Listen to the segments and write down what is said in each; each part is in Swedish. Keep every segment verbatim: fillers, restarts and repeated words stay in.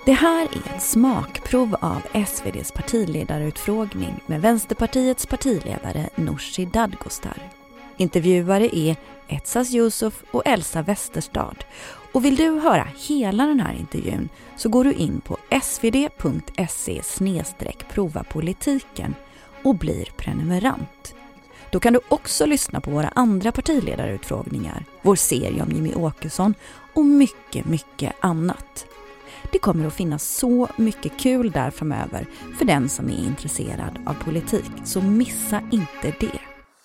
Det här är ett smakprov av S V D:s partiledarutfrågning med Vänsterpartiets partiledare Nooshi Dadgostar. Intervjuare är Etsas Yusuf och Elsa Westerstad. Och vill du höra hela den här intervjun så går du in på svd.se snedstreck prova politiken och blir prenumerant. Då kan du också lyssna på våra andra partiledarutfrågningar, vår serie om Jimmy Åkesson och mycket, mycket annat. Det kommer att finnas så mycket kul där framöver för den som är intresserad av politik, så missa inte det.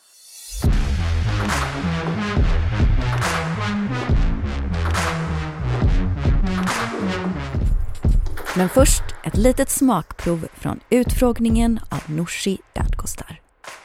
Men först ett litet smakprov från utfrågningen av Nooshi Dadgostar.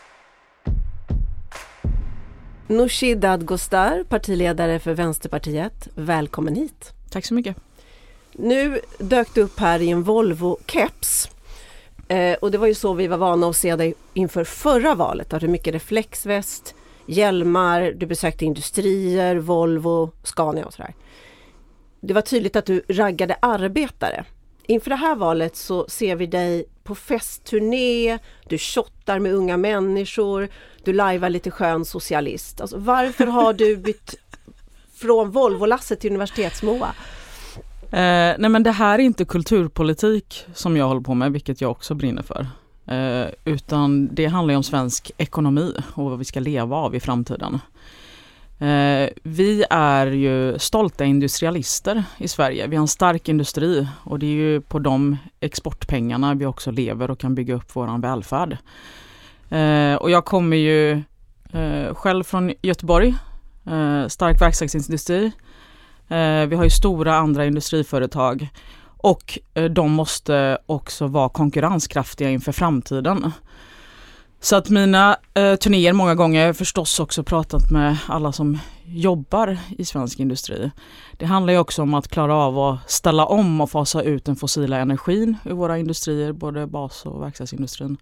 Nooshi Dadgostar, partiledare för Vänsterpartiet. Välkommen hit. Tack så mycket. Nu dök du upp här i en Volvo-keps. Eh, och det var ju så vi var vana att se dig inför förra valet. Där du mycket reflexväst, hjälmar, du besökte industrier, Volvo, Scania och sådär. Det var tydligt att du raggade arbetare. Inför det här valet så ser vi dig på festturné, du shottar med unga människor, du lajvar lite skön socialist. Alltså, varför har du bytt från Volvo-lasset till universitetsmoa? Eh, nej men det här är inte kulturpolitik som jag håller på med, vilket jag också brinner för. Eh, utan det handlar ju om svensk ekonomi och vad vi ska leva av i framtiden. Eh, vi är ju stolta industrialister i Sverige. Vi har en stark industri och det är ju på de exportpengarna vi också lever och kan bygga upp våran välfärd. Eh, och jag kommer ju eh, själv från Göteborg, eh, stark verkstadsindustri. Eh, vi har ju stora andra industriföretag och eh, de måste också vara konkurrenskraftiga inför framtiden. Så att mina eh, turnéer många gånger förstås också pratat med alla som jobbar i svensk industri. Det handlar ju också om att klara av att ställa om och fasa ut den fossila energin ur våra industrier, både bas- och verkstadsindustrin.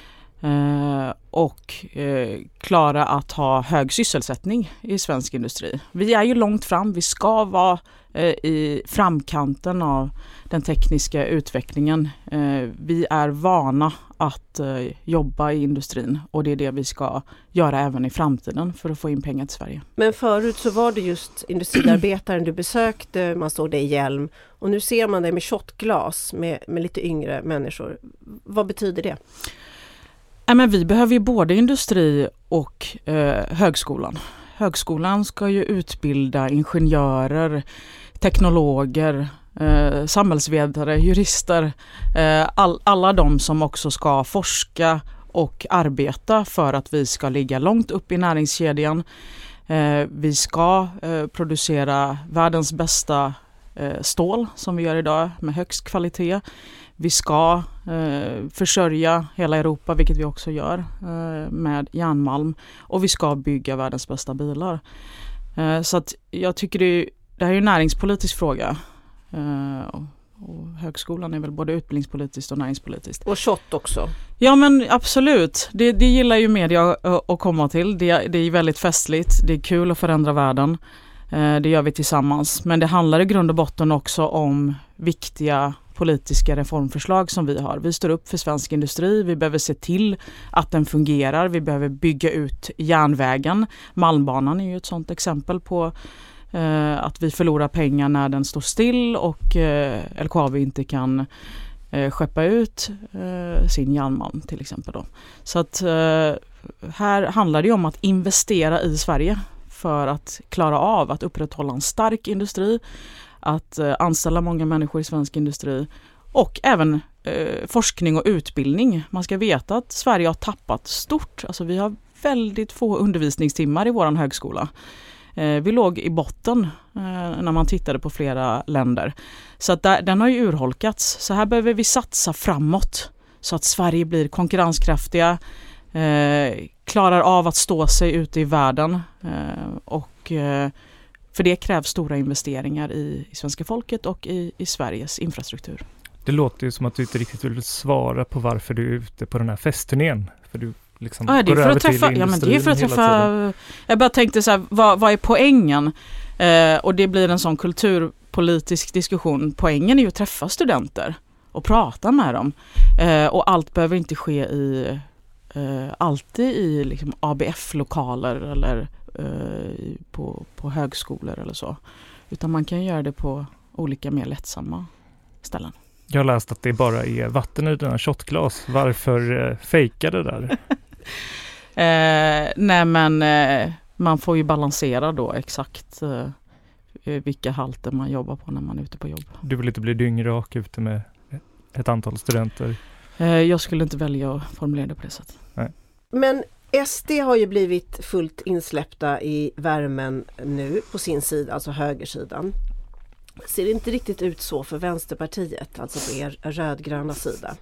Eh, och eh, klara att ha hög sysselsättning i svensk industri. Vi är ju långt fram, vi ska vara eh, i framkanten av den tekniska utvecklingen. Eh, vi är vana att eh, jobba i industrin och det är det vi ska göra även i framtiden för att få in pengar till Sverige. Men förut så var det just industriarbetaren du besökte, man såg dig i hjälm och nu ser man dig med shotglas med, med lite yngre människor. Vad betyder det? Ja, men vi behöver ju både industri och eh, högskolan. Högskolan ska ju utbilda ingenjörer, teknologer, eh, samhällsvetare, jurister. Eh, all, alla de som också ska forska och arbeta för att vi ska ligga långt upp i näringskedjan. Eh, vi ska eh, producera världens bästa eh, stål som vi gör idag med högst kvalitet. Vi ska eh, försörja hela Europa, vilket vi också gör, eh, med järnmalm. Och vi ska bygga världens bästa bilar. Eh, så att jag tycker det, det här är en näringspolitisk fråga. Eh, och, och högskolan är väl både utbildningspolitiskt och näringspolitiskt. Och shot också. Ja men absolut. Det, det gillar ju media att komma till. Det, det är väldigt festligt. Det är kul att förändra världen. Eh, det gör vi tillsammans. Men det handlar i grund och botten också om viktiga politiska reformförslag som vi har. Vi står upp för svensk industri. Vi behöver se till att den fungerar. Vi behöver bygga ut järnvägen. Malmbanan är ju ett sådant exempel på eh, att vi förlorar pengar när den står still och eh, L K A B inte kan eh, skeppa ut eh, sin järnmalm till exempel då. Så att eh, här handlar det ju om att investera i Sverige för att klara av att upprätthålla en stark industri, att eh, anställa många människor i svensk industri och även eh, forskning och utbildning. Man ska veta att Sverige har tappat stort. Alltså vi har väldigt få undervisningstimmar i våran högskola. Eh, vi låg i botten eh, när man tittade på flera länder. Så att där, den har ju urholkats. Så här behöver vi satsa framåt så att Sverige blir konkurrenskraftiga, eh, klarar av att stå sig ute i världen eh, och eh, för det krävs stora investeringar i, i svenska folket och i, i Sveriges infrastruktur. Det låter ju som att du inte riktigt vill svara på varför du är ute på den här festturnén. För du liksom ja, det är går för över att träffa, till ja, men det är för att träffa. Tiden. Jag bara tänkte så här, vad, vad är poängen? Eh, och det blir en sån kultur politisk diskussion. Poängen är ju att träffa studenter och prata med dem. Eh, och allt behöver inte ske i eh, alltid i liksom A B F-lokaler eller eh, på, på högskolor eller så. Utan man kan göra det på olika mer lättsamma ställen. Jag har läst att det bara är vatten i dina shotglas. Varför eh, fejka det där? eh, nej men eh, man får ju balansera då exakt eh, vilka halter man jobbar på när man är ute på jobb. Du vill inte bli dyngrak ute med ett antal studenter? Eh, jag skulle inte välja att formulera det på det sättet. Nej. Men S D har ju blivit fullt insläppta i värmen nu på sin sida, alltså högersidan. Ser det inte riktigt ut så för Vänsterpartiet, alltså på er rödgröna sida?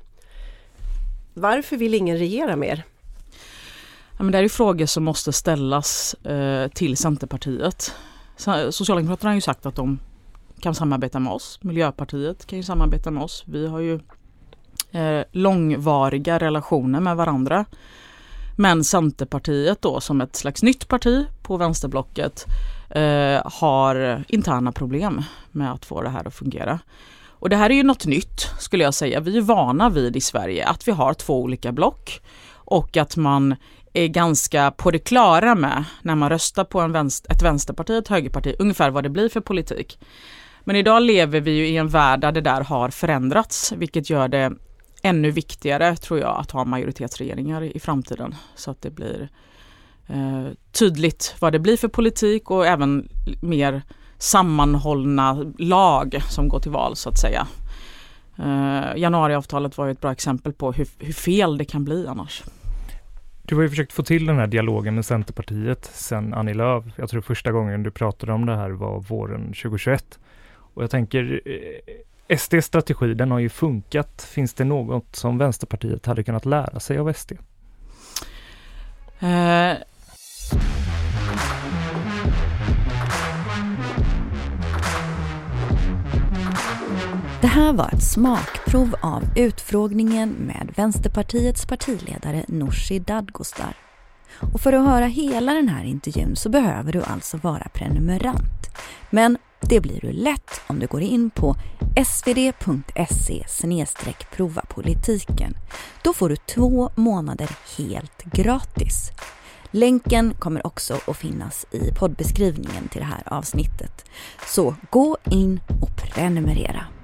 Varför vill ingen regera mer? Ja, men det är ju frågor som måste ställas eh, till Centerpartiet. Socialdemokraterna har ju sagt att de kan samarbeta med oss. Miljöpartiet kan ju samarbeta med oss. Vi har ju eh, långvariga relationer med varandra. Men Centerpartiet då som ett slags nytt parti på vänsterblocket eh, har interna problem med att få det här att fungera. Och det här är ju något nytt skulle jag säga. Vi är vana vid i Sverige att vi har två olika block och att man är ganska på det klara med när man röstar på en vänster, ett vänsterparti, ett högerparti, ungefär vad det blir för politik. Men idag lever vi ju i en värld där det där har förändrats, vilket gör det ännu viktigare tror jag att ha majoritetsregeringar i framtiden så att det blir eh, tydligt vad det blir för politik och även mer sammanhållna lag som går till val så att säga. Eh, januariavtalet var ju ett bra exempel på hur, hur fel det kan bli annars. Du har ju försökt få till den här dialogen med Centerpartiet sen Annie Lööf. Jag tror första gången du pratade om det här var våren tjugohundratjugoett. Och jag tänker, S D-strategi, den har ju funkat. Finns det något som Vänsterpartiet hade kunnat lära sig av S D? Eh... Det här var ett smakprov av utfrågningen med Vänsterpartiets partiledare Nooshi Dadgostar. Och för att höra hela den här intervjun så behöver du alltså vara prenumerant. Men det blir du lätt om du går in på svd.se snedstreck prova politiken. Då får du två månader helt gratis. Länken kommer också att finnas i poddbeskrivningen till det här avsnittet. Så gå in och prenumerera.